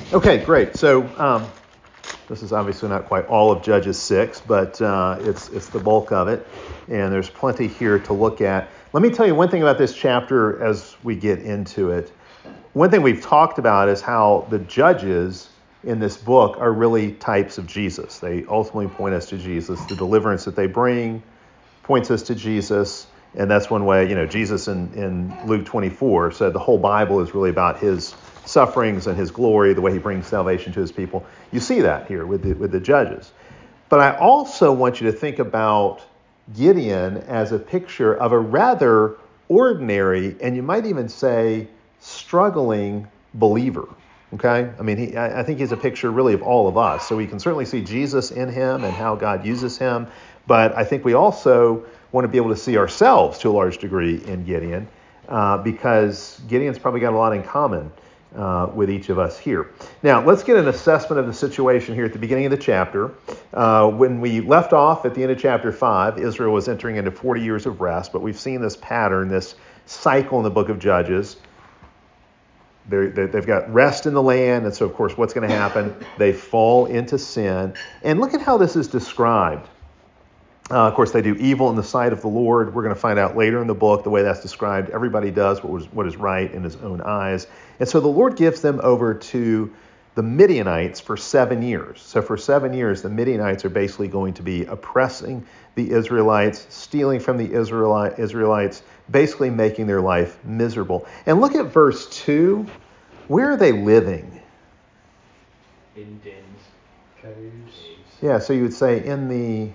Okay, great. So this is obviously not quite all of Judges 6, but it's the bulk of it, and there's plenty here to look at. Let me tell you one thing about this chapter as we get into it. One thing we've talked about is how the judges in this book are really types of Jesus. They ultimately point us to Jesus. The deliverance that they bring points us to Jesus, and that's one way. Jesus in Luke 24 said the whole Bible is really about his sufferings and his glory, the way he brings salvation to his people. You see that here with the judges. But I also want you to think about Gideon as a picture of a rather ordinary, and you might even say struggling believer. Okay? I mean, I think he's a picture really of all of us. So we can certainly see Jesus in him and how God uses him. But I think we also want to be able to see ourselves to a large degree in Gideon because Gideon's probably got a lot in common with each of us here. Now, let's get an assessment of the situation here at the beginning of the chapter. When we left off at the end of chapter 5, Israel was entering into 40 years of rest, but we've seen this pattern, this cycle in the book of Judges. They've got rest in the land, and so, of course, what's going to happen? They fall into sin. And look at how this is described. Of course, they do evil in the sight of the Lord. We're going to find out later in the book the way that's described. Everybody does what is right in his own eyes. And so the Lord gives them over to the Midianites for 7 years. So for 7 years, the Midianites are basically going to be oppressing the Israelites, stealing from the Israelites, basically making their life miserable. And look at verse 2. Where are they living? In dens. Caves. Yeah, so you would say in the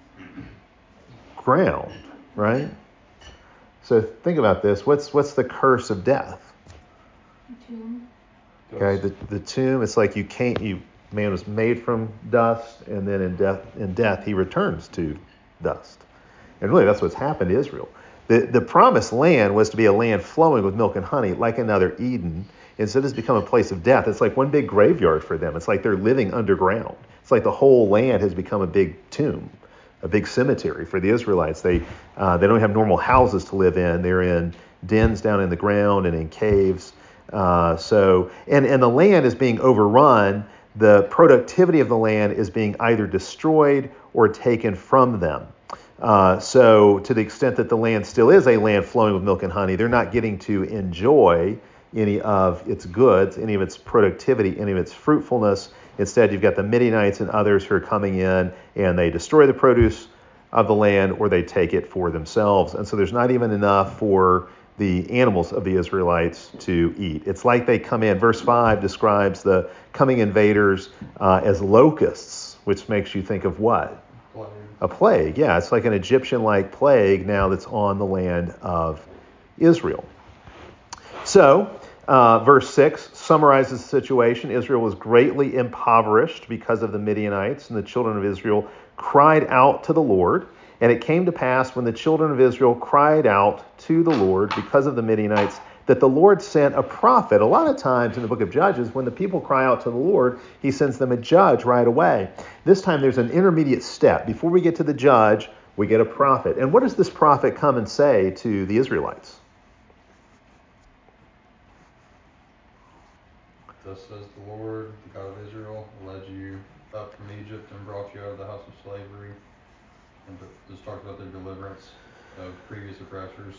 ground, right? So think about this. What's the curse of death? Tomb. Okay, the tomb. It's like man was made from dust, and then in death he returns to dust. And really, that's what's happened to Israel. The promised land was to be a land flowing with milk and honey, like another Eden. Instead, it's become a place of death. It's like one big graveyard for them. It's like they're living underground. It's like the whole land has become a big tomb, a big cemetery for the Israelites. They don't have normal houses to live in. They're in dens down in the ground and in caves. And the land is being overrun. The productivity of the land is being either destroyed or taken from them. So to the extent that the land still is a land flowing with milk and honey, they're not getting to enjoy any of its goods, any of its productivity, any of its fruitfulness. Instead, you've got the Midianites and others who are coming in and they destroy the produce of the land or they take it for themselves. And so there's not even enough for the animals of the Israelites to eat. It's like they come in. Verse 5 describes the coming invaders as locusts, which makes you think of what? Plague. A plague. Yeah, it's like an Egyptian-like plague now that's on the land of Israel. So, verse 6 summarizes the situation. Israel was greatly impoverished because of the Midianites, and the children of Israel cried out to the Lord. And it came to pass when the children of Israel cried out to the Lord because of the Midianites that the Lord sent a prophet. A lot of times in the book of Judges, when the people cry out to the Lord, he sends them a judge right away. This time there's an intermediate step. Before we get to the judge, we get a prophet. And what does this prophet come and say to the Israelites? Thus says the Lord, the God of Israel, led you up from Egypt and brought you out of the house of slavery. And just talked about their deliverance of previous oppressors.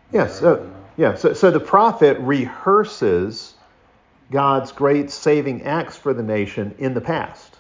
So the prophet rehearses God's great saving acts for the nation in the past.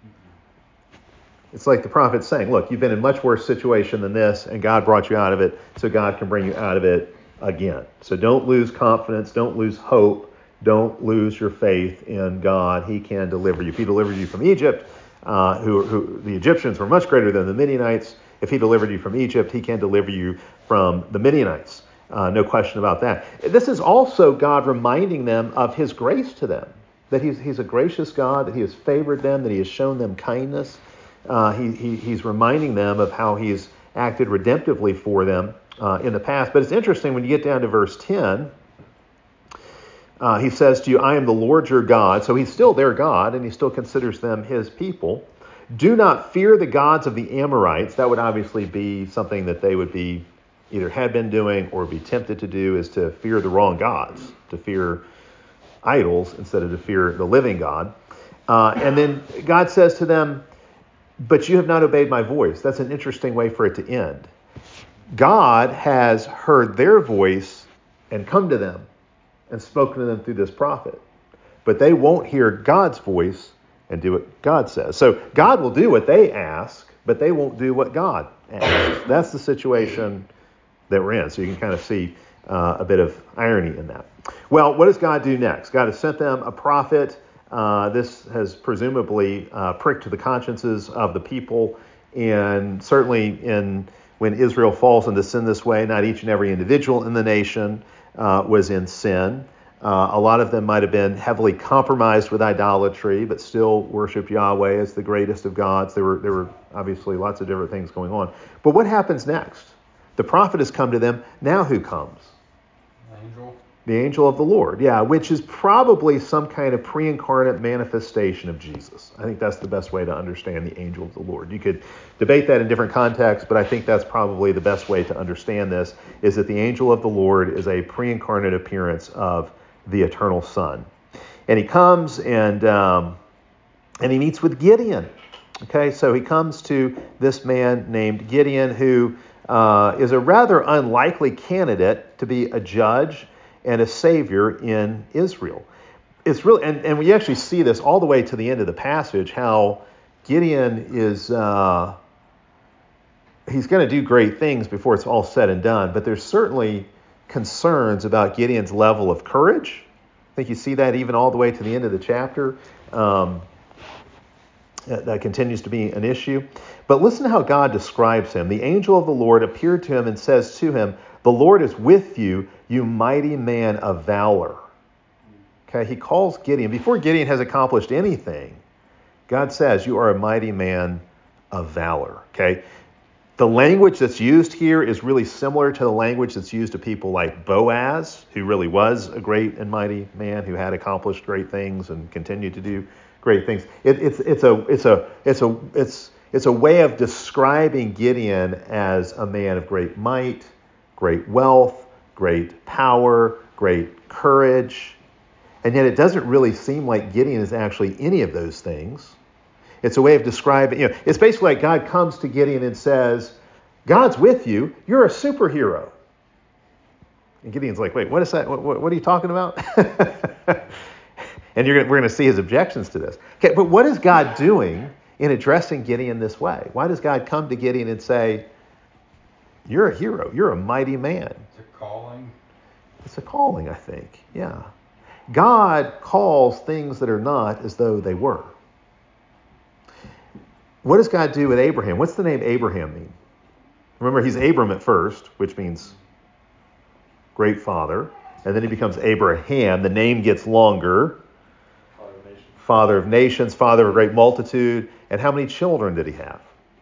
It's like the prophet saying, look, you've been in a much worse situation than this, and God brought you out of it, so God can bring you out of it again. So don't lose confidence, don't lose hope, don't lose your faith in God. He can deliver you. If he delivered you from Egypt, who the Egyptians were much greater than the Midianites. If he delivered you from Egypt, he can deliver you from the Midianites. No question about that. This is also God reminding them of his grace to them, that he's a gracious God, that he has favored them, that he has shown them kindness. He's reminding them of how he's acted redemptively for them in the past. But it's interesting when you get down to verse 10, he says to you, I am the Lord your God. So he's still their God, and he still considers them his people. Do not fear the gods of the Amorites. That would obviously be something that they would be either had been doing or be tempted to do, is to fear the wrong gods, to fear idols instead of to fear the living God. And then God says to them, but you have not obeyed my voice. That's an interesting way for it to end. God has heard their voice and come to them and spoken to them through this prophet. But they won't hear God's voice and do what God says. So God will do what they ask, but they won't do what God asks. That's the situation that we're in. So you can kind of see a bit of irony in that. Well, what does God do next? God has sent them a prophet. This has presumably pricked the consciences of the people. And certainly when Israel falls into sin this way, not each and every individual in the nation was in sin. A lot of them might have been heavily compromised with idolatry, but still worshiped Yahweh as the greatest of gods. There were obviously lots of different things going on. But what happens next? The prophet has come to them. Now who comes? Angel. The angel of the Lord, yeah, which is probably some kind of pre-incarnate manifestation of Jesus. I think that's the best way to understand the angel of the Lord. You could debate that in different contexts, but I think that's probably the best way to understand this, is that the angel of the Lord is a pre-incarnate appearance of the eternal Son. And he comes and he meets with Gideon. Okay, so he comes to this man named Gideon, who is a rather unlikely candidate to be a judge and a savior in Israel. It's really, and we actually see this all the way to the end of the passage, how Gideon is, he's going to do great things before it's all said and done, but there's certainly concerns about Gideon's level of courage. I think you see that even all the way to the end of the chapter. That continues to be an issue. But listen to how God describes him. The angel of the Lord appeared to him and says to him, "The Lord is with you, you mighty man of valor." Okay, he calls Gideon. Before Gideon has accomplished anything, God says, "You are a mighty man of valor." Okay, the language that's used here is really similar to the language that's used to people like Boaz, who really was a great and mighty man who had accomplished great things and continued to do great things. It's a way of describing Gideon as a man of great might, great wealth, great power, great courage. And yet it doesn't really seem like Gideon is actually any of those things. It's a way of describing, it's basically like God comes to Gideon and says, God's with you, you're a superhero. And Gideon's like, wait, what is that? What are you talking about? And we're going to see his objections to this. Okay, but what is God doing in addressing Gideon this way? Why does God come to Gideon and say, you're a hero, you're a mighty man? It's a calling. It's a calling, I think, yeah. God calls things that are not as though they were. What does God do with Abraham? What's the name Abraham mean? Remember, he's Abram at first, which means great father. And then he becomes Abraham. The name gets longer. Father of nations, father of a great multitude. And how many children did he have?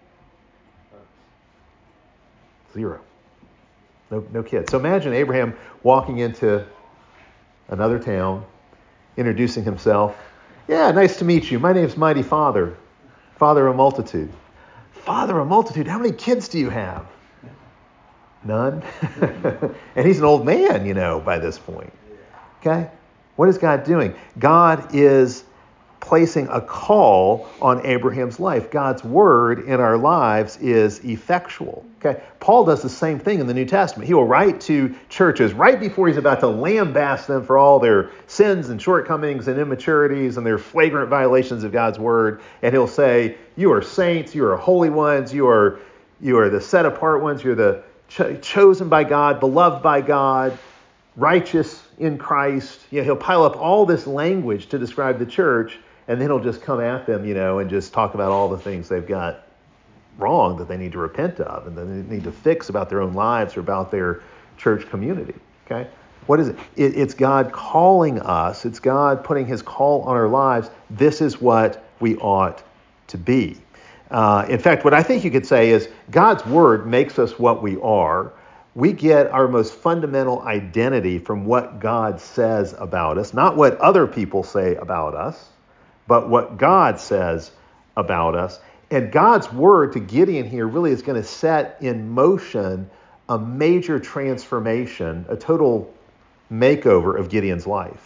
0. No kids. So imagine Abraham walking into another town, introducing himself. Yeah, nice to meet you. My name's Mighty Father, Father of a multitude. Father of a multitude, how many kids do you have? None. And he's an old man, by this point. Okay? What is God doing? God is placing a call on Abraham's life. God's word in our lives is effectual. Okay? Paul does the same thing in the New Testament. He will write to churches right before he's about to lambast them for all their sins and shortcomings and immaturities and their flagrant violations of God's word. And he'll say, you are saints, you are holy ones, you are the set apart ones, you're the chosen by God, beloved by God, righteous in Christ. He'll pile up all this language to describe the church, and then he'll just come at them, and just talk about all the things they've got wrong that they need to repent of and that they need to fix about their own lives or about their church community. Okay? What is it? It's God calling us. It's God putting his call on our lives. This is what we ought to be. In fact, what I think you could say is God's word makes us what we are. We get our most fundamental identity from what God says about us, not what other people say about us, but what God says about us. And God's word to Gideon here really is going to set in motion a major transformation, a total makeover of Gideon's life.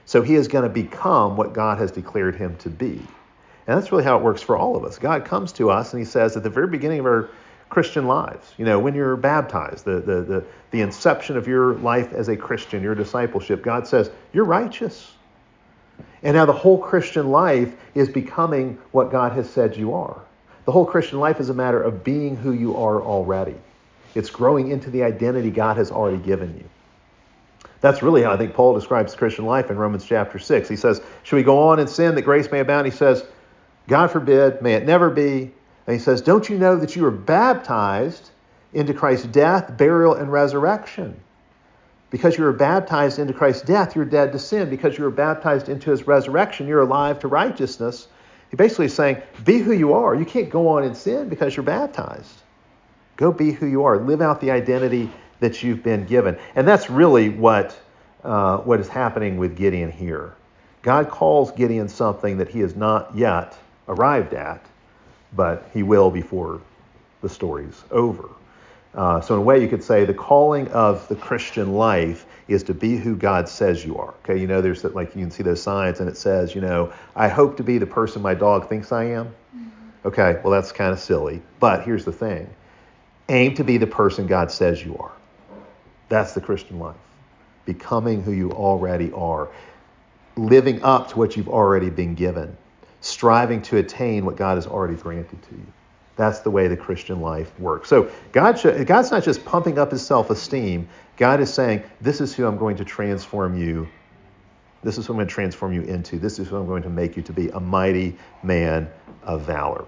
So he is going to become what God has declared him to be. And that's really how it works for all of us. God comes to us and he says at the very beginning of our Christian lives, when you're baptized, the inception of your life as a Christian, your discipleship, God says, you're righteous. And now the whole Christian life is becoming what God has said you are. The whole Christian life is a matter of being who you are already. It's growing into the identity God has already given you. That's really how I think Paul describes Christian life in Romans chapter 6. He says, should we go on in sin that grace may abound? He says, God forbid, may it never be. And he says, don't you know that you were baptized into Christ's death, burial, and resurrection? Because you were baptized into Christ's death, you're dead to sin. Because you were baptized into his resurrection, you're alive to righteousness. He basically is saying, be who you are. You can't go on in sin because you're baptized. Go be who you are. Live out the identity that you've been given. And that's really what is happening with Gideon here. God calls Gideon something that he has not yet arrived at, but he will before the story's over. So in a way you could say the calling of the Christian life is to be who God says you are. Okay, there's that, like you can see those signs and it says, I hope to be the person my dog thinks I am. Okay, well that's kind of silly. But here's the thing. Aim to be the person God says you are. That's the Christian life. Becoming who you already are. Living up to what you've already been given. Striving to attain what God has already granted to you. That's the way the Christian life works. So God's not just pumping up his self-esteem. God is saying, this is who I'm going to transform you. This is who I'm going to transform you into. This is who I'm going to make you to be, a mighty man of valor.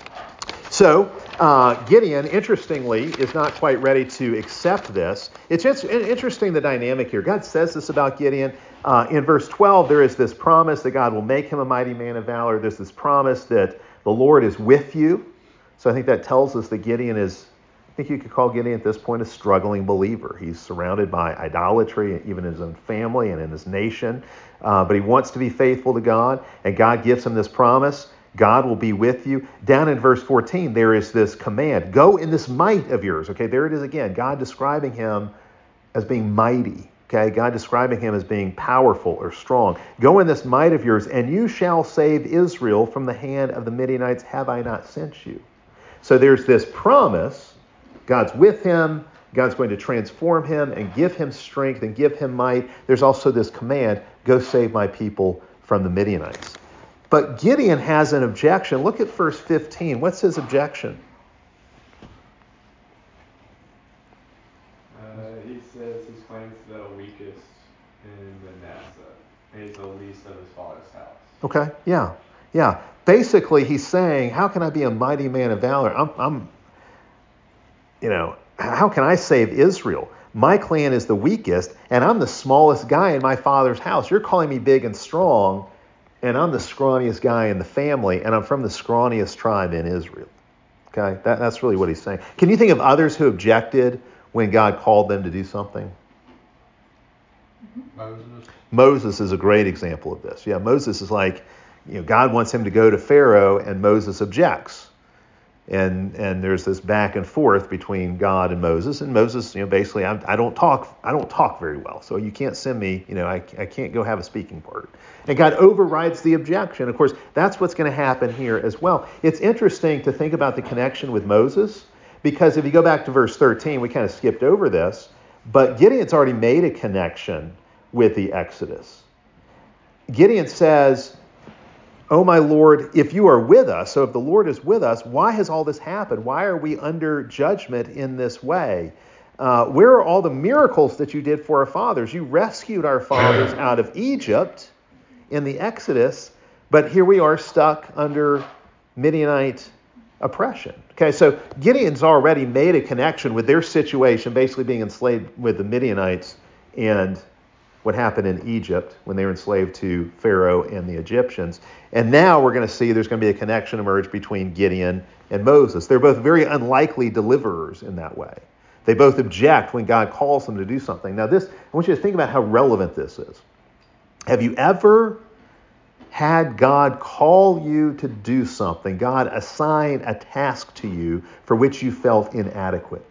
So Gideon, interestingly, is not quite ready to accept this. It's just interesting, the dynamic here. God says this about Gideon. In verse 12, there is this promise that God will make him a mighty man of valor. There's this promise that the Lord is with you. So I think that tells us that Gideon is, I think you could call Gideon at this point a struggling believer. He's surrounded by idolatry, even in his own family and in his nation. But he wants to be faithful to God, and God gives him this promise. God will be with you. Down in verse 14, there is this command. Go in this might of yours. Okay, there it is again. God describing him as being mighty. Okay, God describing him as being powerful or strong. Go in this might of yours, and you shall save Israel from the hand of the Midianites. Have I not sent you? So there's this promise. God's with him. God's going to transform him and give him strength and give him might. There's also this command, go save my people from the Midianites. But Gideon has an objection. Look at verse 15. What's his objection? He says he's claims the weakest in Manasseh, and he's the least of his father's house. Okay, yeah. Basically, he's saying, how can I be a mighty man of valor? How can I save Israel? My clan is the weakest, and I'm the smallest guy in my father's house. You're calling me big and strong, and I'm the scrawniest guy in the family, and I'm from the scrawniest tribe in Israel. Okay, that's really what he's saying. Can you think of others who objected when God called them to do something? Moses is a great example of this. Yeah, Moses is like, God wants him to go to Pharaoh, and Moses objects. And there's this back and forth between God and Moses. And Moses, basically, I don't talk very well, so you can't send me. I can't go have a speaking part. And God overrides the objection. Of course, that's what's going to happen here as well. It's interesting to think about the connection with Moses, because if you go back to verse 13, we kind of skipped over this, but Gideon's already made a connection with the Exodus. Gideon says, "Oh, my Lord, if you are with us," so if the Lord is with us, why has all this happened? Why are we under judgment in this way? Where are all the miracles that you did for our fathers? You rescued our fathers out of Egypt in the Exodus, but here we are stuck under Midianite oppression. Okay, so Gideon's already made a connection with their situation, basically being enslaved with the Midianites, and what happened in Egypt when they were enslaved to Pharaoh and the Egyptians. And now we're going to see there's going to be a connection emerge between Gideon and Moses. They're both very unlikely deliverers in that way. They both object when God calls them to do something. Now this, I want you to think about how relevant this is. Have you ever had God call you to do something, God assign a task to you for which you felt inadequate?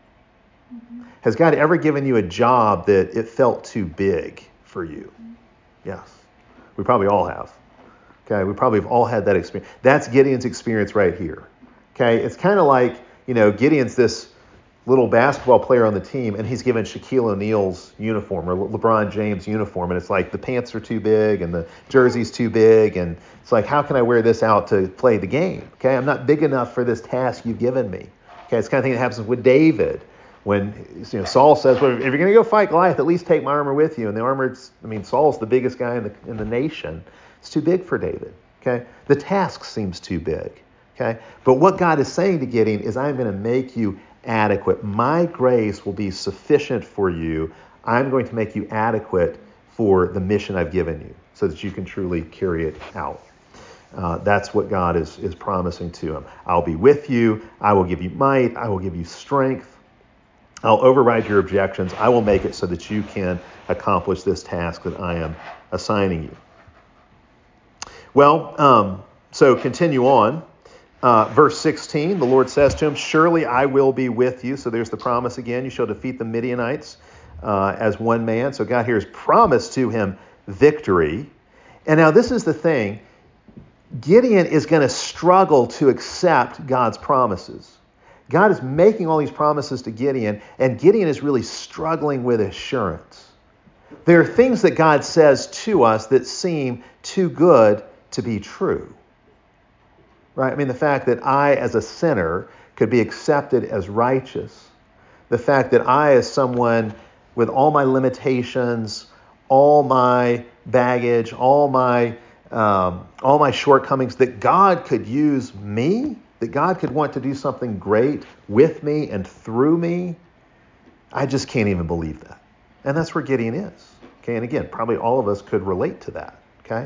Has God ever given you a job that it felt too big for you? Yes. We probably all have. Okay, we probably have all had that experience. That's Gideon's experience right here. Okay, it's kind of like, Gideon's this little basketball player on the team, and he's given Shaquille O'Neal's uniform or LeBron James' uniform, and it's like the pants are too big and the jersey's too big, and it's like, how can I wear this out to play the game? Okay, I'm not big enough for this task you've given me. Okay, it's the kind of thing that happens with David when Saul says, well, if you're going to go fight Goliath, at least take my armor with you. And the armor, Saul's the biggest guy in the nation. It's too big for David. Okay, the task seems too big. Okay, but what God is saying to Gideon is, I'm going to make you adequate. My grace will be sufficient for you. I'm going to make you adequate for the mission I've given you, so that you can truly carry it out. That's what God is promising to him. I'll be with you. I will give you might. I will give you strength. I'll override your objections. I will make it so that you can accomplish this task that I am assigning you. Well, so continue on. Verse 16, the Lord says to him, surely I will be with you. So there's the promise again. You shall defeat the Midianites as one man. So God here has promised to him victory. And now this is the thing. Gideon is going to struggle to accept God's promises. God is making all these promises to Gideon, and Gideon is really struggling with assurance. There are things that God says to us that seem too good to be true. Right? The fact that I, as a sinner, could be accepted as righteous. The fact that I, as someone with all my limitations, all my baggage, all my shortcomings, that God could use me, that God could want to do something great with me and through me. I just can't even believe that. And that's where Gideon is. Okay, and again, probably all of us could relate to that. Okay?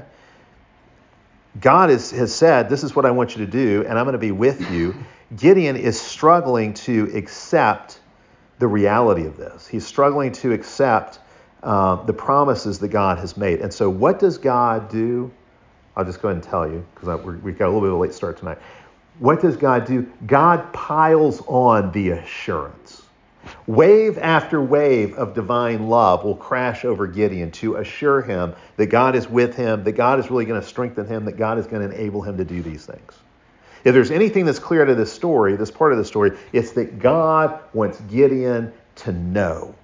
God has said, this is what I want you to do, and I'm going to be with you. Gideon is struggling to accept the reality of this. He's struggling to accept the promises that God has made. And so what does God do? I'll just go ahead and tell you, because we've got a little bit of a late start tonight. What does God do? God piles on the assurance. Wave after wave of divine love will crash over Gideon to assure him that God is with him, that God is really going to strengthen him, that God is going to enable him to do these things. If there's anything that's clear to this story, this part of the story, it's that God wants Gideon to know.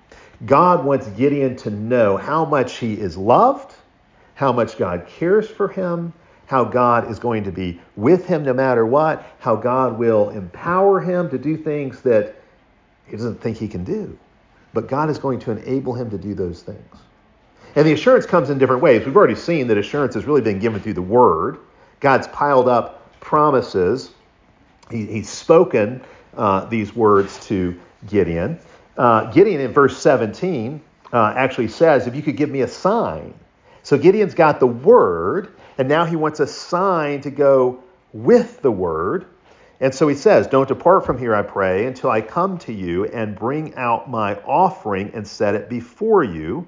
God wants Gideon to know how much he is loved, how much God cares for him, how God is going to be with him no matter what, how God will empower him to do things that he doesn't think he can do. But God is going to enable him to do those things. And the assurance comes in different ways. We've already seen that assurance has really been given through the Word. God's piled up promises. He's spoken these words to Gideon. Gideon in verse 17 actually says, if you could give me a sign. So Gideon's got the Word, and now he wants a sign to go with the Word. And so he says, don't depart from here, I pray, until I come to you and bring out my offering and set it before you.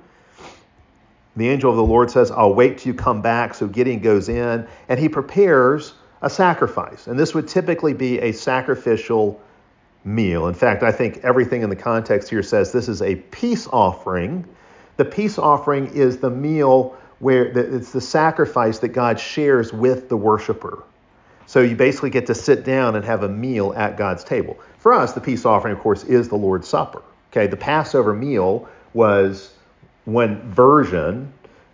The angel of the Lord says, I'll wait till you come back. So Gideon goes in and he prepares a sacrifice. And this would typically be a sacrificial meal. In fact, I think everything in the context here says this is a peace offering. The peace offering is the meal where it's the sacrifice that God shares with the worshiper. So you basically get to sit down and have a meal at God's table. For us, the peace offering, of course, is the Lord's Supper. Okay, the Passover meal was one version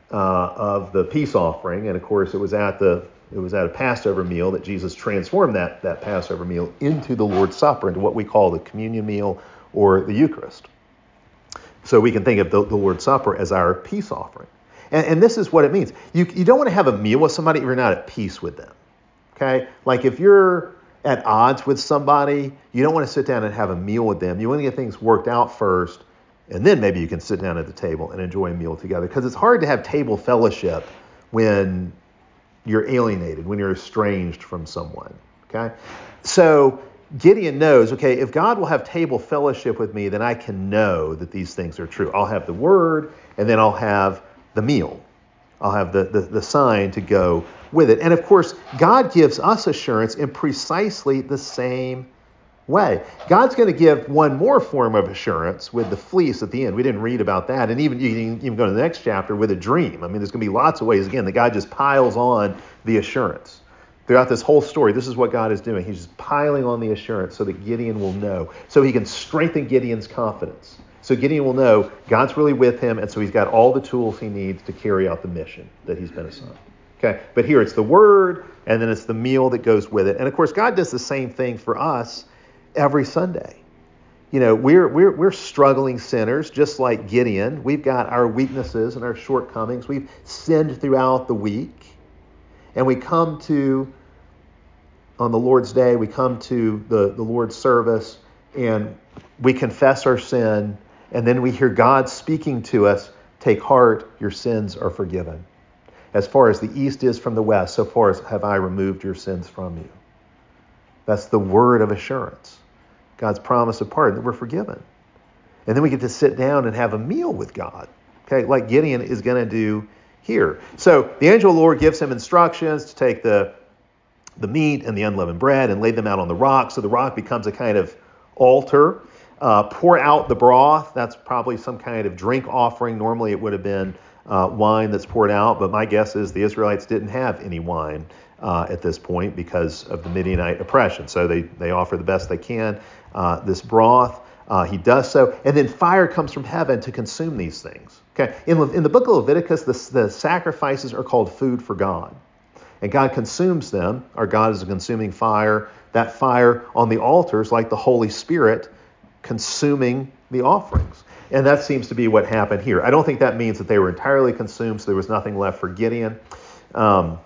of the peace offering, and of course, it was at a Passover meal that Jesus transformed that Passover meal into the Lord's Supper, into what we call the communion meal or the Eucharist. So we can think of the Lord's Supper as our peace offering, and this is what it means. You don't want to have a meal with somebody if you're not at peace with them. Okay, like if you're at odds with somebody, you don't want to sit down and have a meal with them. You want to get things worked out first, and then maybe you can sit down at the table and enjoy a meal together. Because it's hard to have table fellowship when you're alienated, when you're estranged from someone. Okay, so Gideon knows, okay, if God will have table fellowship with me, then I can know that these things are true. I'll have the word, and then I'll have the meal. I'll have the sign to go with it. And of course, God gives us assurance in precisely the same way. God's going to give one more form of assurance with the fleece at the end. We didn't read about that. And even you can even go to the next chapter with a dream. I mean, there's going to be lots of ways, again, that God just piles on the assurance. Throughout this whole story, this is what God is doing. He's just piling on the assurance so that Gideon will know, so he can strengthen Gideon's confidence. So Gideon will know God's really with him, and so he's got all the tools he needs to carry out the mission that he's been assigned. Okay, but here it's the word, and then it's the meal that goes with it. And of course, God does the same thing for us every Sunday. You know, we're struggling sinners, just like Gideon. We've got our weaknesses and our shortcomings. We've sinned throughout the week. And we come to, on the Lord's Day, we come to the Lord's service, and we confess our sin, and then we hear God speaking to us, take heart, your sins are forgiven. As far as the east is from the west, so far as have I removed your sins from you. That's the word of assurance. God's promise of pardon, that we're forgiven. And then we get to sit down and have a meal with God, okay, like Gideon is going to do here. So the angel of the Lord gives him instructions to take the meat and the unleavened bread and lay them out on the rock. So the rock becomes a kind of altar. Pour out the broth. That's probably some kind of drink offering. Normally it would have been wine that's poured out, but my guess is the Israelites didn't have any wine at this point because of the Midianite oppression. So they offer the best they can. This broth, he does so. And then fire comes from heaven to consume these things. Okay. In the book of Leviticus, the sacrifices are called food for God. And God consumes them. Our God is a consuming fire. That fire on the altar is like the Holy Spirit consuming the offerings. And that seems to be what happened here. I don't think that means that they were entirely consumed, so there was nothing left for Gideon. But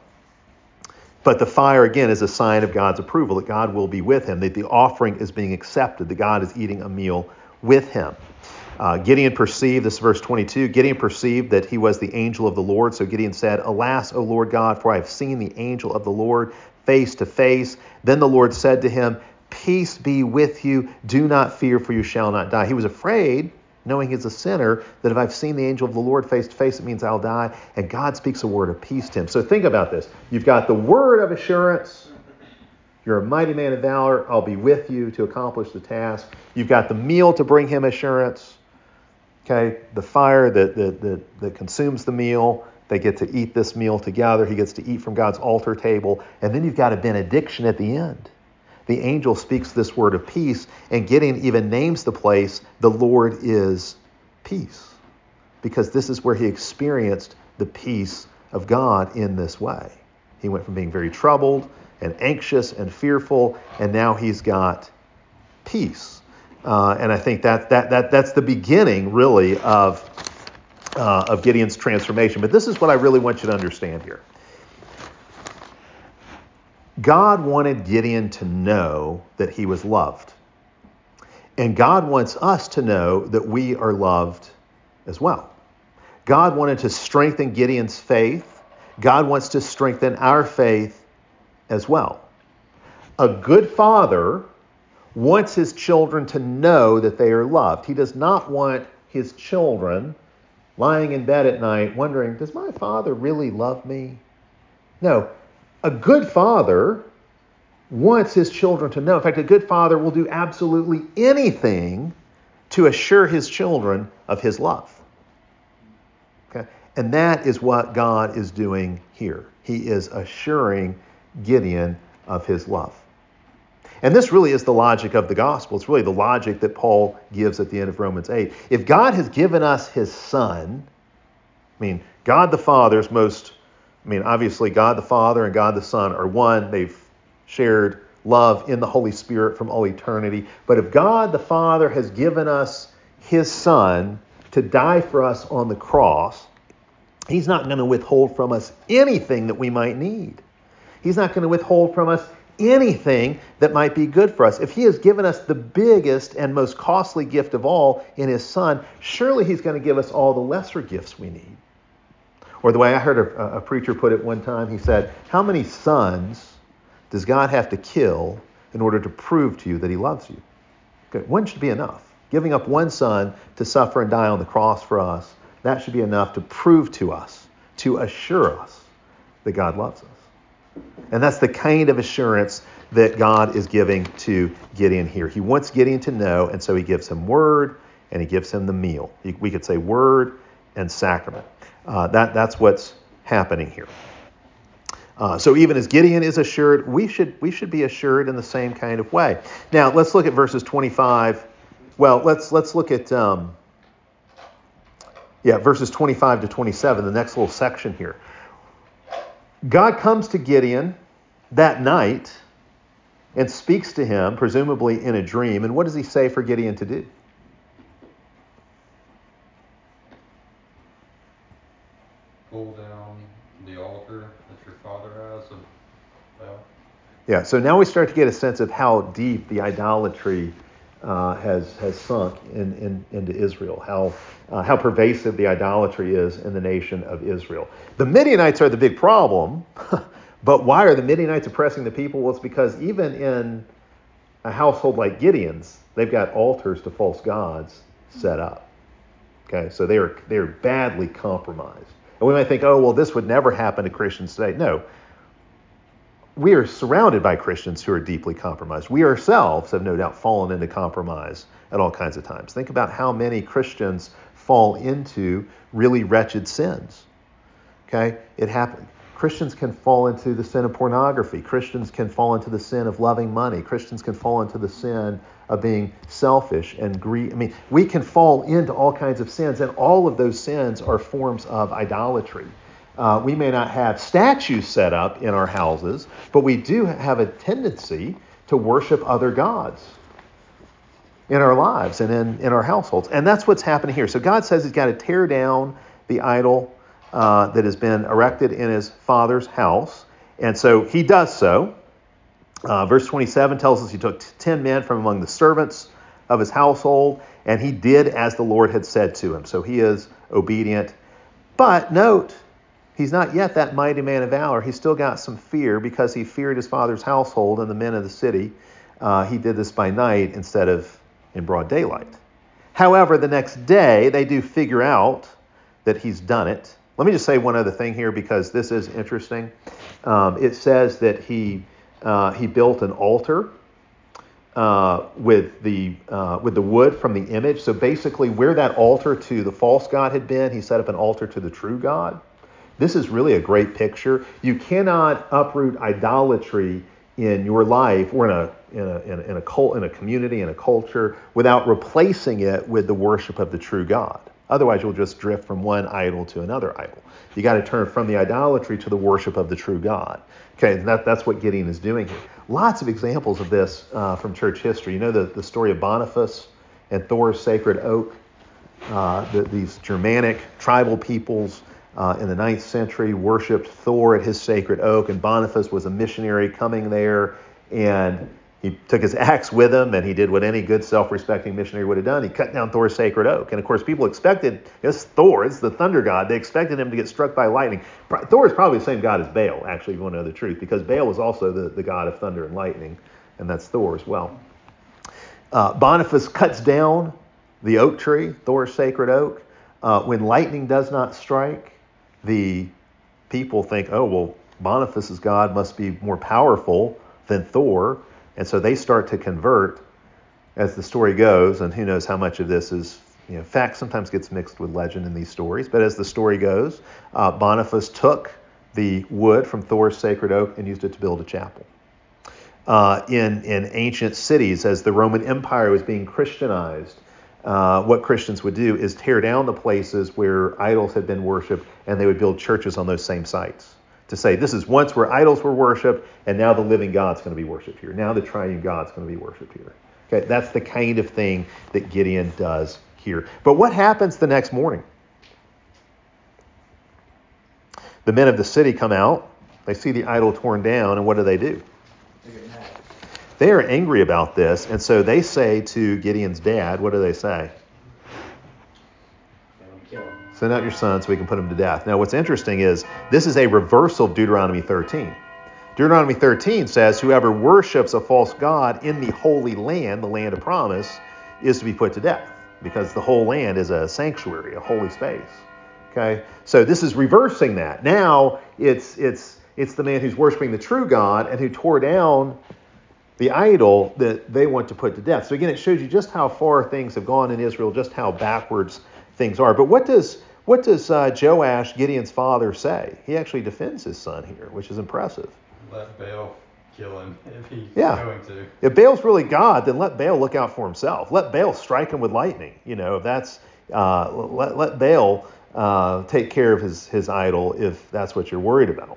the fire, again, is a sign of God's approval, that God will be with him, that the offering is being accepted, that God is eating a meal with him. Gideon perceived, this is verse 22, Gideon perceived that he was the angel of the Lord. So Gideon said, "Alas, O Lord God, for I have seen the angel of the Lord face to face." Then the Lord said to him, "Peace be with you. Do not fear, for you shall not die." He was afraid, knowing he's a sinner, that if I've seen the angel of the Lord face to face, it means I'll die. And God speaks a word of peace to him. So think about this. You've got the word of assurance. You're a mighty man of valor. I'll be with you to accomplish the task. You've got the meal to bring him assurance. Okay, the fire that consumes the meal. They get to eat this meal together. He gets to eat from God's altar table. And then you've got a benediction at the end. The angel speaks this word of peace, and Gideon even names the place, the Lord is peace, because this is where he experienced the peace of God in this way. He went from being very troubled and anxious and fearful, and now he's got peace. And I think that's the beginning, really, of Gideon's transformation. But this is what I really want you to understand here. God wanted Gideon to know that he was loved. And God wants us to know that we are loved as well. God wanted to strengthen Gideon's faith. God wants to strengthen our faith as well. A good father wants his children to know that they are loved. He does not want his children lying in bed at night wondering, does my father really love me? No. A good father wants his children to know. In fact, a good father will do absolutely anything to assure his children of his love. Okay? And that is what God is doing here. He is assuring Gideon of his love. And this really is the logic of the gospel. It's really the logic that Paul gives at the end of Romans 8. If God has given us his Son, God the Father is obviously God the Father and God the Son are one. They've shared love in the Holy Spirit from all eternity. But if God the Father has given us his Son to die for us on the cross, he's not going to withhold from us anything that we might need. He's not going to withhold from us anything that might be good for us. If he has given us the biggest and most costly gift of all in his Son, surely he's going to give us all the lesser gifts we need. Or the way I heard a preacher put it one time, he said, how many sons does God have to kill in order to prove to you that he loves you? Okay, one should be enough. Giving up one son to suffer and die on the cross for us, that should be enough to prove to us, to assure us that God loves us. And that's the kind of assurance that God is giving to Gideon here. He wants Gideon to know, and so he gives him word and he gives him the meal. We could say word and sacrament. That's what's happening here. So even as Gideon is assured, we should be assured in the same kind of way. Now let's look at verses 25. Well, let's look at verses 25 to 27, the next little section here. God comes to Gideon that night and speaks to him, presumably in a dream. And what does he say for Gideon to do? Pull down the altar that your father has of Baal. Yeah, so now we start to get a sense of how deep the idolatry has sunk into Israel, how pervasive the idolatry is in the nation of Israel. The Midianites are the big problem, but why are the Midianites oppressing the people? Well, it's because even in a household like Gideon's, they've got altars to false gods set up. Okay, so they are badly compromised. And we might think, oh, well, this would never happen to Christians today. No. We are surrounded by Christians who are deeply compromised. We ourselves have no doubt fallen into compromise at all kinds of times. Think about how many Christians fall into really wretched sins. Okay? It happens. Christians can fall into the sin of pornography. Christians can fall into the sin of loving money. Christians can fall into the sin of being selfish and greedy. I mean, we can fall into all kinds of sins, and all of those sins are forms of idolatry. We may not have statues set up in our houses, but we do have a tendency to worship other gods in our lives and in our households. And that's what's happening here. So God says he's got to tear down the idol that has been erected in his father's house. And so he does so. Verse 27 tells us he took 10 men from among the servants of his household, and he did as the Lord had said to him. So he is obedient. But note, he's not yet that mighty man of valor. He's still got some fear because he feared his father's household and the men of the city. He did this by night instead of in broad daylight. However, the next day, they do figure out that he's done it. Let me just say one other thing here because this is interesting. It says that he built an altar with the wood from the image. So basically, where that altar to the false god had been, he set up an altar to the true God. This is really a great picture. You cannot uproot idolatry in your life or in a community, in a culture, without replacing it with the worship of the true God. Otherwise, you'll just drift from one idol to another idol. You got to turn from the idolatry to the worship of the true God. Okay, that's what Gideon is doing here. Lots of examples of this from church history. You know the story of Boniface and Thor's sacred oak. These Germanic tribal peoples in the 9th century worshipped Thor at his sacred oak, and Boniface was a missionary coming there, and he took his axe with him, and he did what any good self-respecting missionary would have done. He cut down Thor's sacred oak. And of course, people expected, it's Thor, it's the thunder god. They expected him to get struck by lightning. Thor is probably the same god as Baal, actually, if you want to know the truth, because Baal was also the god of thunder and lightning, and that's Thor as well. Boniface cuts down the oak tree, Thor's sacred oak. When lightning does not strike, the people think, oh, well, Boniface's god must be more powerful than Thor. And so they start to convert as the story goes, and who knows how much of this is, fact sometimes gets mixed with legend in these stories. But as the story goes, Boniface took the wood from Thor's sacred oak and used it to build a chapel. In ancient cities, as the Roman Empire was being Christianized, what Christians would do is tear down the places where idols had been worshipped, and they would build churches on those same sites. To say, this is once where idols were worshipped, and now the living God's going to be worshipped here. Now the triune God's going to be worshipped here. Okay, that's the kind of thing that Gideon does here. But what happens the next morning? The men of the city come out. They see the idol torn down, and what do? They get mad. They are angry about this, and so they say to Gideon's dad, what do they say? Send out your son so we can put him to death. Now, what's interesting is this is a reversal of Deuteronomy 13. Deuteronomy 13 says, whoever worships a false god in the holy land, the land of promise, is to be put to death, because the whole land is a sanctuary, a holy space. Okay, so this is reversing that. Now it's It's the man who's worshiping the true God and who tore down the idol that they want to put to death. So again, it shows you just how far things have gone in Israel, just how backwards things are. But what does Joash, Gideon's father, say? He actually defends his son here, which is impressive. Let Baal kill him if he's Yeah. going to. If Baal's really God, then let Baal look out for himself. Let Baal strike him with lightning. If that's let Baal take care of his idol if that's what you're worried about.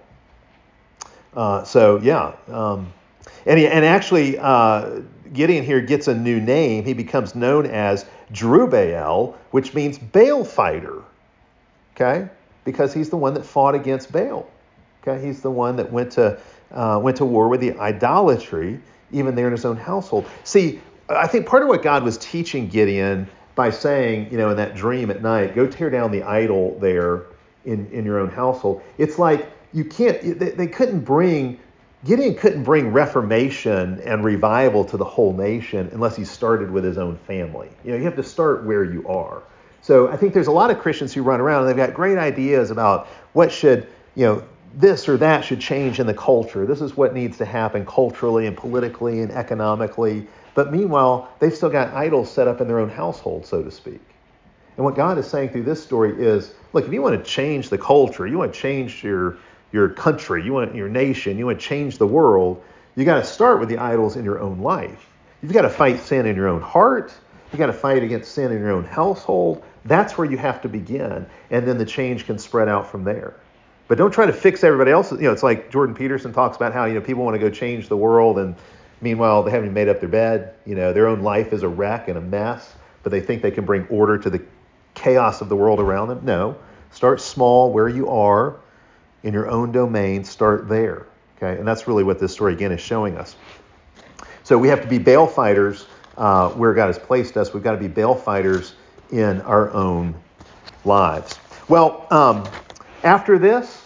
And actually Gideon here gets a new name. He becomes known as Jerubbaal, which means Baal fighter. Okay, because he's the one that fought against Baal. Okay, he's the one that went to war with the idolatry, even there in his own household. See, I think part of what God was teaching Gideon by saying, in that dream at night, go tear down the idol there in your own household. It's like you can't. Gideon couldn't bring reformation and revival to the whole nation unless he started with his own family. You have to start where you are. So I think there's a lot of Christians who run around and they've got great ideas about what should, this or that should change in the culture. This is what needs to happen culturally and politically and economically. But meanwhile, they've still got idols set up in their own household, so to speak. And what God is saying through this story is, look, if you want to change the culture, you want to change your country, you want your nation, you want to change the world, you got to start with the idols in your own life. You've got to fight sin in your own heart. You got to fight against sin in your own household. That's where you have to begin, and then the change can spread out from there. But don't try to fix everybody else. It's like Jordan Peterson talks about how people want to go change the world, and meanwhile they haven't even made up their bed. Their own life is a wreck and a mess, but they think they can bring order to the chaos of the world around them. No, start small where you are in your own domain. Start there. Okay, and that's really what this story again is showing us. So we have to be Baal fighters where God has placed us. We've got to be Baal fighters in our own lives. Well, after this,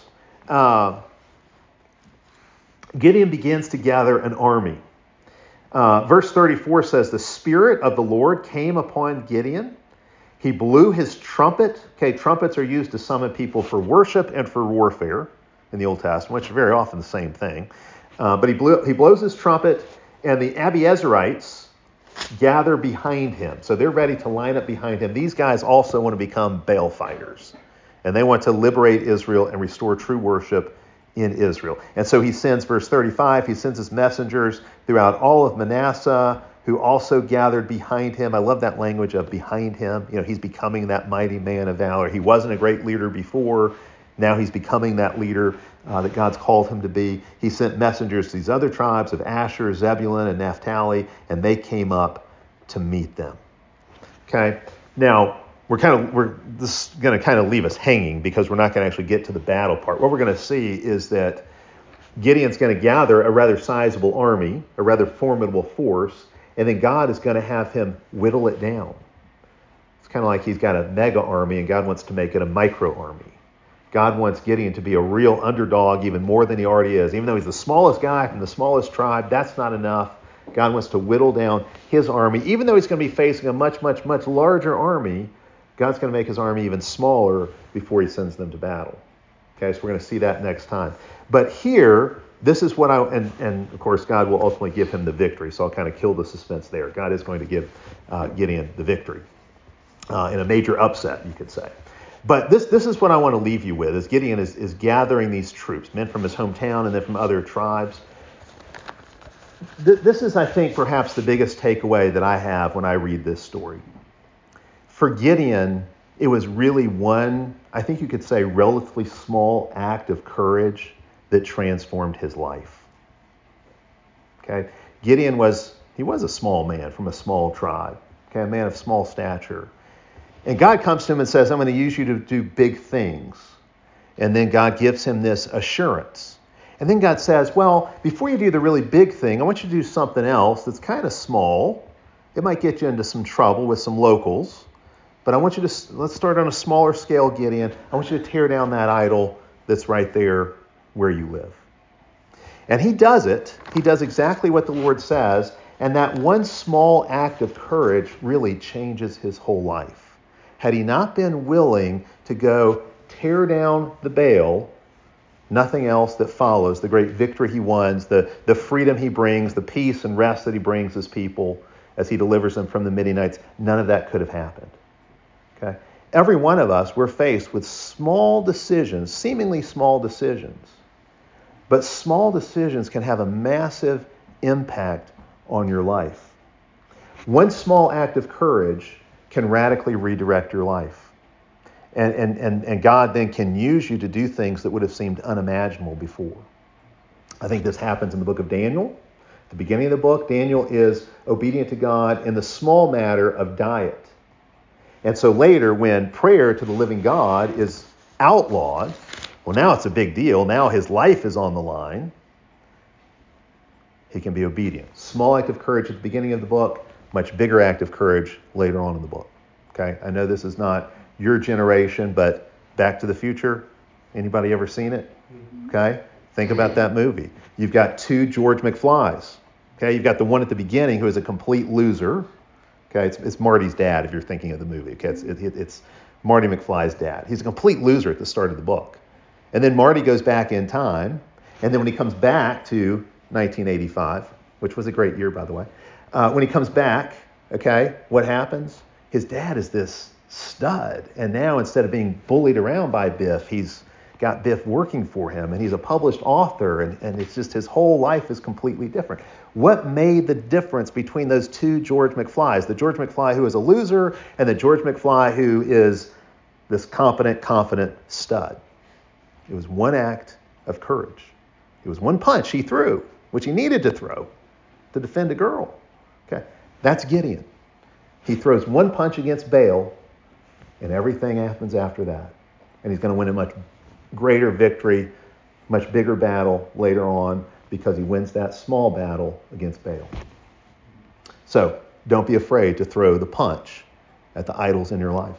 Gideon begins to gather an army. Verse 34 says, the Spirit of the Lord came upon Gideon. He blew his trumpet. Okay, trumpets are used to summon people for worship and for warfare in the Old Testament, which are very often the same thing. But he blows his trumpet, and the Abiezerites gather behind him. So they're ready to line up behind him. These guys also want to become Baal fighters. And they want to liberate Israel and restore true worship in Israel. And so he sends, verse 35, he sends his messengers throughout all of Manasseh, who also gathered behind him. I love that language of behind him. He's becoming that mighty man of valor. He wasn't a great leader before. Now he's becoming that leader that God's called him to be. He sent messengers to these other tribes of Asher, Zebulun, and Naphtali, and they came up to meet them. Okay, now this is going to kind of leave us hanging because we're not going to actually get to the battle part. What we're going to see is that Gideon's going to gather a rather sizable army, a rather formidable force, and then God is going to have him whittle it down. It's kind of like he's got a mega army and God wants to make it a micro army. God wants Gideon to be a real underdog even more than he already is. Even though he's the smallest guy from the smallest tribe, that's not enough. God wants to whittle down his army. Even though he's going to be facing a much, much, much larger army, God's going to make his army even smaller before he sends them to battle. Okay, so we're going to see that next time. But here, this is what and of course God will ultimately give him the victory. So I'll kind of kill the suspense there. God is going to give Gideon the victory in a major upset, you could say. But this is what I want to leave you with, is Gideon is gathering these troops, men from his hometown and then from other tribes. This is, I think, perhaps the biggest takeaway that I have when I read this story. For Gideon, it was really one, I think you could say, relatively small act of courage that transformed his life. Okay, Gideon was a small man from a small tribe, okay, a man of small stature. And God comes to him and says, I'm going to use you to do big things. And then God gives him this assurance. And then God says, well, before you do the really big thing, I want you to do something else that's kind of small. It might get you into some trouble with some locals. But I want you to, let's start on a smaller scale, Gideon. I want you to tear down that idol that's right there where you live. And he does it. He does exactly what the Lord says. And that one small act of courage really changes his whole life. Had he not been willing to go tear down the Baal, Nothing else that follows, the great victory he wins, the freedom he brings, the peace and rest that he brings his people as he delivers them from the Midianites, none of that could have happened. Okay? Every one of us, we're faced with small decisions, seemingly small decisions. But small decisions can have a massive impact on your life. One small act of courage can radically redirect your life. And God then can use you to do things that would have seemed unimaginable before. I think this happens in the book of Daniel. At the beginning of the book, Daniel is obedient to God in the small matter of diet. And so later, when prayer to the living God is outlawed, well, now it's a big deal. Now his life is on the line. He can be obedient. Small act of courage at the beginning of the book, much bigger act of courage later on in the book. Okay, I know this is not your generation, but Back to the Future, anybody ever seen it? Okay, think about that movie. You've got two George McFlys. Okay, you've got the one at the beginning who is a complete loser. Okay, it's Marty's dad if you're thinking of the movie. Okay, it's Marty McFly's dad. He's a complete loser at the start of the book. And then Marty goes back in time, and then when he comes back to 1985, which was a great year, by the way, when he comes back, okay, what happens? His dad is this stud, and now instead of being bullied around by Biff, he's got Biff working for him, and he's a published author, and it's just his whole life is completely different. What made the difference between those two George McFlys? The George McFly who is a loser, and the George McFly who is this competent, confident stud. It was one act of courage. It was one punch he threw, which he needed to throw to defend a girl. Okay, that's Gideon. He throws one punch against Baal, and everything happens after that. And he's going to win a much greater victory, much bigger battle later on because he wins that small battle against Baal. So don't be afraid to throw the punch at the idols in your life.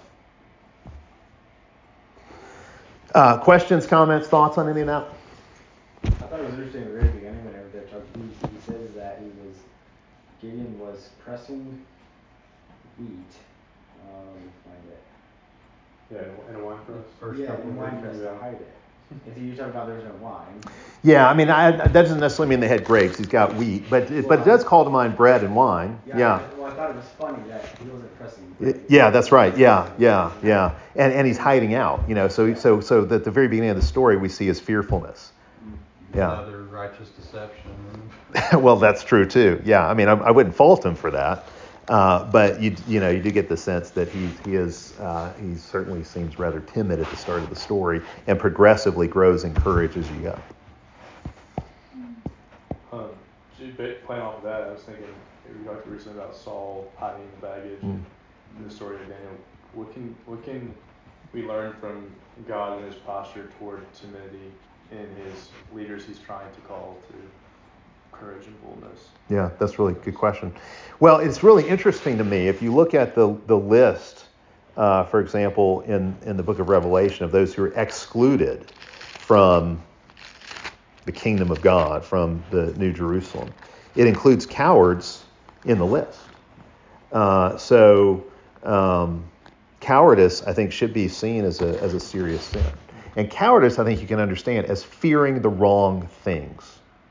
Questions, comments, thoughts on any of that? I thought it was interesting at the very beginning whenever they're talking, he says that Gideon was pressing wheat. Find it. Yeah, in a wine press. Yeah, in wine press to hide it. If you talk about there's no wine. Yeah, I mean, that doesn't necessarily mean they had grapes. He's got wheat, but it does call to mind bread and wine. Yeah. Well, I thought it was funny that he wasn't pressing grapes. Yeah, that's right. Yeah. And he's hiding out, so at the very beginning of the story, we see his fearfulness. Yeah. Another righteous deception. Well, that's true too. Yeah, I mean, I wouldn't fault him for that, but you do get the sense that he certainly seems rather timid at the start of the story, and progressively grows in courage as you go. Playing off of that, I was thinking we talked recently about Saul hiding the baggage in the story of Daniel. What can we learn from God and his posture toward timidity in his leaders he's trying to call to courage and boldness? Yeah, that's really a good question. Well, it's really interesting to me. If you look at the list, for example, in the book of Revelation of those who are excluded from the kingdom of God, from the New Jerusalem, it includes cowards in the list. So cowardice, I think, should be seen as a serious sin. And cowardice, I think you can understand as fearing the wrong things.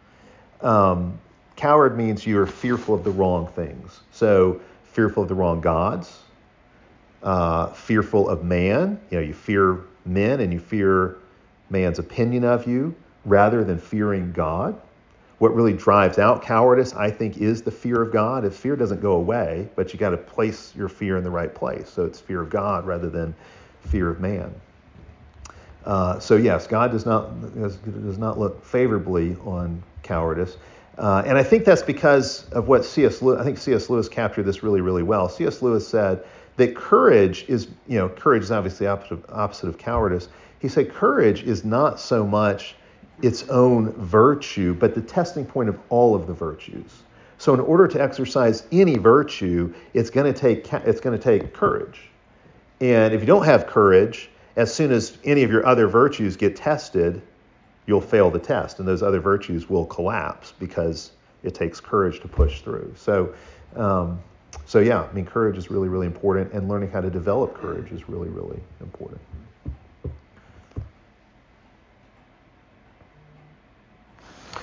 Coward means you're fearful of the wrong things. So fearful of the wrong gods, fearful of man. You fear men and you fear man's opinion of you rather than fearing God. What really drives out cowardice, I think, is the fear of God. If fear doesn't go away, but you got to place your fear in the right place. So it's fear of God rather than fear of man. So yes, God does not look favorably on cowardice. And I think that's because of what C.S. Lewis captured this really, really well. C.S. Lewis said that courage is obviously the opposite of cowardice. He said courage is not so much its own virtue, but the testing point of all of the virtues. So in order to exercise any virtue, it's going to take courage. And if you don't have courage, as soon as any of your other virtues get tested, you'll fail the test, and those other virtues will collapse because it takes courage to push through. So yeah, I mean, courage is really, really important, and learning how to develop courage is really, really important.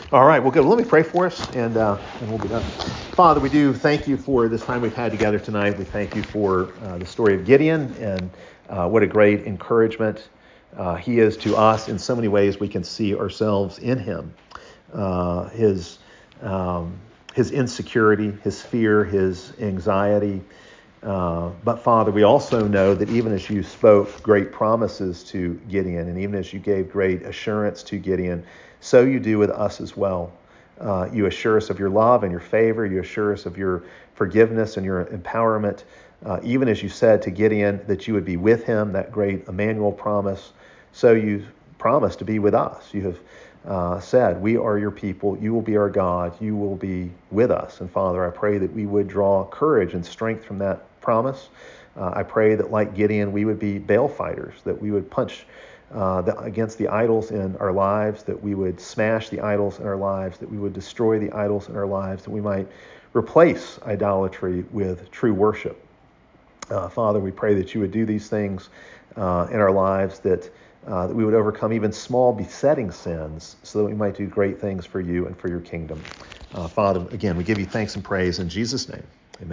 All right, well, good. Let me pray for us, and we'll be done. Father, we do thank you for this time we've had together tonight. We thank you for the story of Gideon, and what a great encouragement he is to us. In so many ways, we can see ourselves in him. His insecurity, his fear, his anxiety. But Father, we also know that even as you spoke great promises to Gideon, and even as you gave great assurance to Gideon, so you do with us as well. You assure us of your love and your favor. You assure us of your forgiveness and your empowerment. Even as you said to Gideon that you would be with him, that great Emmanuel promise, so you promise to be with us. You have said, we are your people. You will be our God. You will be with us. And Father, I pray that we would draw courage and strength from that promise. I pray that like Gideon, we would be Baal fighters, that we would punch against the idols in our lives, that we would smash the idols in our lives, that we would destroy the idols in our lives, that we might replace idolatry with true worship. Father, we pray that you would do these things in our lives, that we would overcome even small besetting sins so that we might do great things for you and for your kingdom. Father, again, we give you thanks and praise in Jesus' name.